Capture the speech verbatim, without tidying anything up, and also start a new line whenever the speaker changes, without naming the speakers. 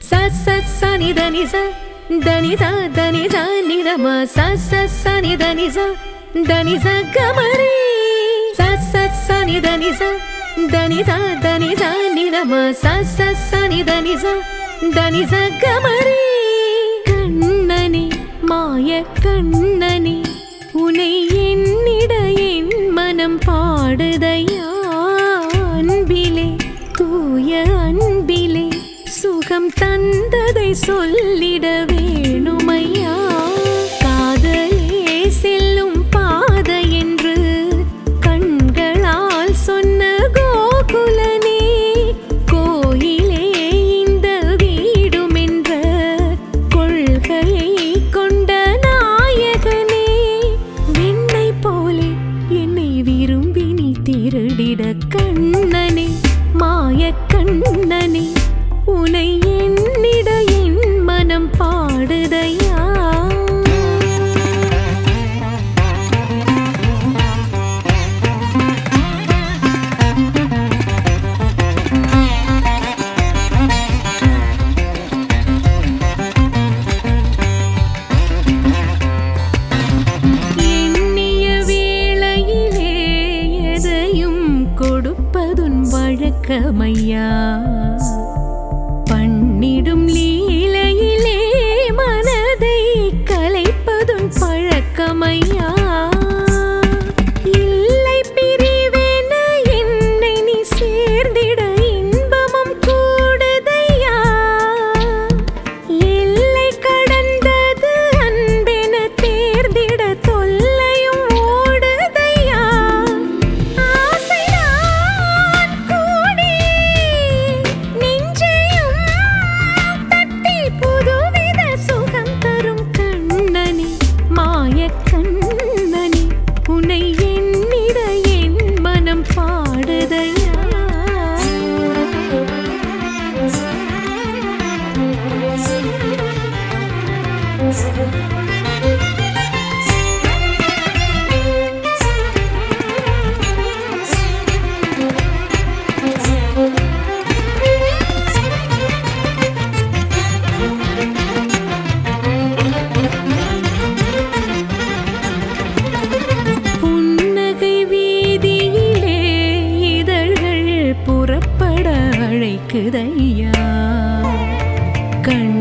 sa sa sa ni da ni sa da ni sa da ni sa ni da ma sa sa sa ni da ni sa da ni sa ga ma re sa sa sa ni da ni sa da ni sa da ni sa ni da ma sa sa sa ni da ni sa da ni sa ga ma re kannane maaya kannane unai ennida en manam paadudaiya anbile தூய அன்பிலே சுகம் தந்ததை சொல்லிட வேணுமையா காதலே செல்லும் பாதை என்று கண்களால் சொன்ன கோகுலனே கோயிலே இந்த வீடும் என்ற கொள்கையை கொண்ட நாயகனே என்னை போலே என்னை விரும்பி நீ திருடிட கண்ணனே மாய கண்ணனே உனை என்னிட என் மனம் பாடுதையா எண்ணிய வேளையிலே எதையும் கொடுப்பதுன் வழக்கமையா பண்ணிடும் லீலையிலே மனதை கலைப்பதும் பழக்கமையா இல்லை பிரிவேன என்னை நீ சேர்ந்திட இன்பமும் கூடுதையா எல்லை கடந்தது அன்பென தேர்ந்திட தொல்லையும் ஓடுதையா ஆசைதான் கூடி நெஞ்சையும் தட்டி புதுவித சுகம் தரும் கண்ணனே மாய கண்ணனே உன்னை என்னிட என் மனம் பாடுதையா புன்னகை வீதியிலே இதழ்கள் புறப்பட அழைக்குதையா கண்